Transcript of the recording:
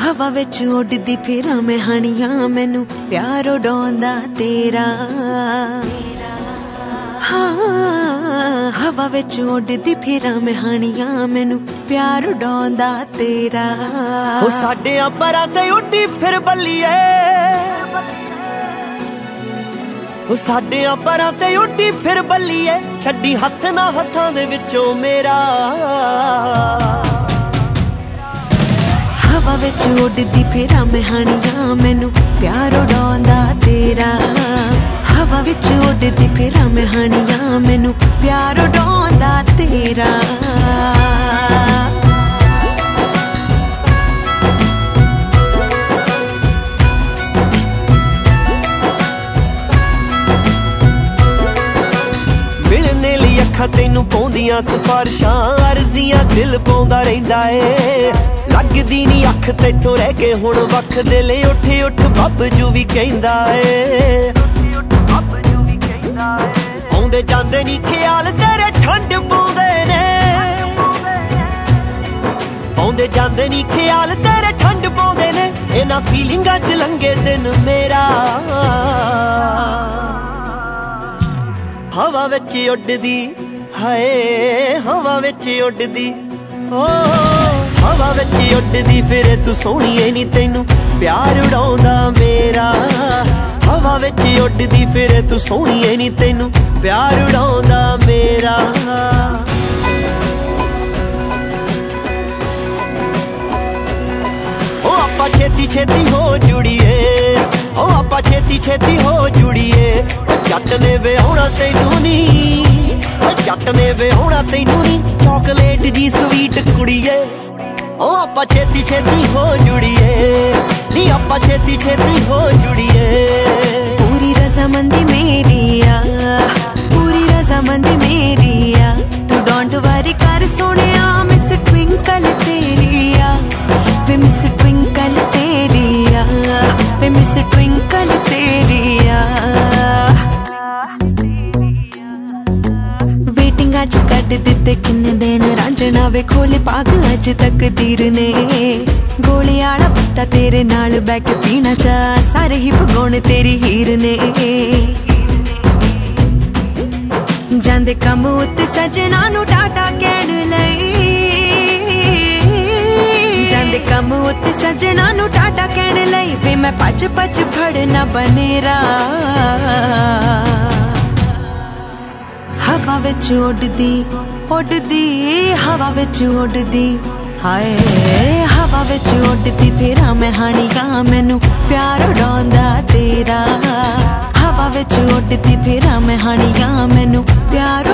हवा विच उड़दी फिरां मैं हानियां, मैनू प्यार उड़ाउंदा तेरा। हाँ, हवा विच उड़दी फिरां मैं हानियां, मैनू प्यार उड़ाउंदा तेरा। ओ साडे अंबरां ते उड्डी फिर बल्लीए, ओ साडे अंबरां ते उड्डी फिर बल्लीए, छड्डी हत्थ ना हत्थां दे विचों मेरा। हवा विच उड़दी फिरां मैं हानियां, मैनू प्यार उड़ाउंदा तेरा। हवा विच उड़दी फिरां मैं हानियां, मैनू प्यार उड़ाउंदा तेरा। मिलने लई अखां तैनू पाउंदियां सिफारिशां, अर्जियां दिल पाउंदा रहिंदा ए। लगदी नी अख तैथों रह के हुण वख, दिल उठ उठ बब्बजू भी कहंदा ए। आउंदे जांदे नी ख्याल तेरे ठंड पाउंदे ने, आउंदे जांदे नी ख्याल तेरे ठंड पाउंदे ने, इन्हां फीलिंगां च लंघे दिन मेरा। हवा विच उड़दी हाय, हवा विच उड़दी ओ, हवा विच उड़दी फिरे तू सोहणीए नी, तैनू प्यार उड़ाउंदा मेरा। हवा विच उड़दी फिरे तू सोहणीए नी, तैनू प्यार उड़ाउंदा मेरा। ओ आपां छेती छेती हो जुड़ीए, ओ आपां छेती छेती हो जुड़ीए। जट ने विआहुणा तैनू नी, जट ने विआहुणा तैनू नी, चॉकलेट जी स्वीट कुड़ीए। ओ आपां छेती छेती हो जुड़ीए, नी आपां छेती छेती हो जुड़ीए। पूरी रजामंदी मेरी आ, पूरी रजामंदी मेरी आ, तू डोंट वरी कर सोनिया, मिस ट्विंकल तेरी आ, वे मिस ट्विंकल तेरी आ, वे मिस ट्विंकल तेरी आ। वेटिंग अज कट दिते किन्ने दिन रांझना, वे खोले पाग अज तकदीर ने। गोली आला पत्ता तेरे नाल बैठ के पीना चा, सारे ही भगौने तेरी हीर ने। जांदे कम उत्ते सजना नू टाटा कहण लई, जांदे कम उत्ते सजना नू टाटा कहण लई, वे मैं पच पच फड़ना बनेरा। हवा विच उड़दी उड़दी, हवा विच उड़दी हाय, हवा विच उड़दी फिरां मैं हानियां, मैनू प्यार उड़ाउंदा तेरा। हवा विच उड़दी फिरां मैं हानियां, मैनू प्यार